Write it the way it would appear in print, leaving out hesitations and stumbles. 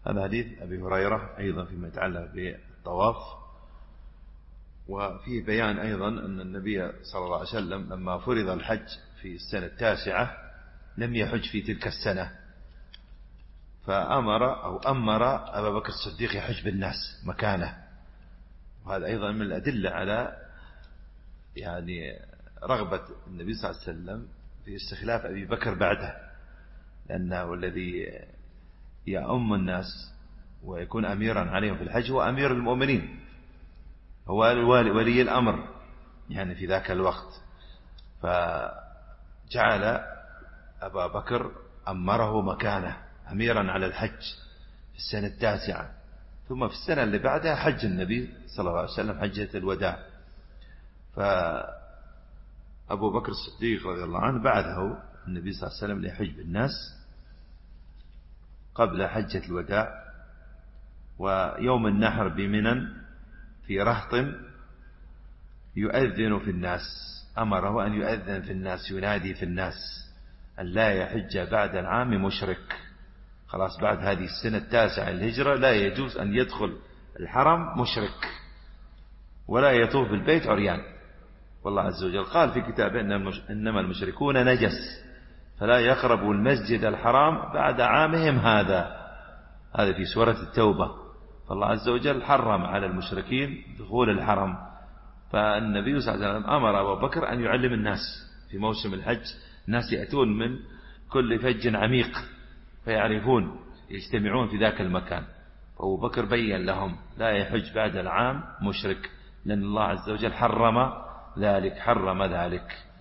هذا حديث أبي هريرة أيضا فيما يتعلق بالطواف، وفيه بيان أيضا أن النبي صلى الله عليه وسلم لما فرض الحج في السنة 9 لم يحج في تلك السنة، أمر أبا بكر الصديق يحج بالناس مكانه. وهذا أيضا من الأدلة على رغبة النبي صلى الله عليه وسلم في استخلاف أبي بكر بعده، لأنه الذي يؤم الناس ويكون أميرا عليهم في الحج هو أمير المؤمنين، هو ولي الأمر في ذاك الوقت. فجعل أبا بكر أمره مكانه أميرا على الحج في السنة 9، ثم في السنة اللي بعدها حج النبي صلى الله عليه وسلم حجة الوداع. فأبو بكر الصديق رضي الله عنه بعثه النبي صلى الله عليه وسلم ليحج بالناس قبل حجة الوداع. ويوم النحر بمنى في رهط يؤذن في الناس، أمره أن يؤذن في الناس، ينادي في الناس أن لا يحج بعد العام مشرك. خلاص بعد هذه السنة 9 الهجرة لا يجوز أن يدخل الحرم مشرك ولا يطوف بالبيت عريان. والله عز وجل قال في كتابه إنما المشركون نجس فلا يقربوا المسجد الحرام بعد عامهم هذا في سورة التوبة. فالله عز وجل حرم على المشركين دخول الحرم. فالنبي صلى الله عليه وسلم أمر أبو بكر أن يعلم الناس في موسم الحج، الناس يأتون من كل فج عميق فيعرفون، يجتمعون في ذاك المكان. فأبو بكر بين لهم لا يحج بعد العام مشرك، لأن الله عز وجل حرم ذلك.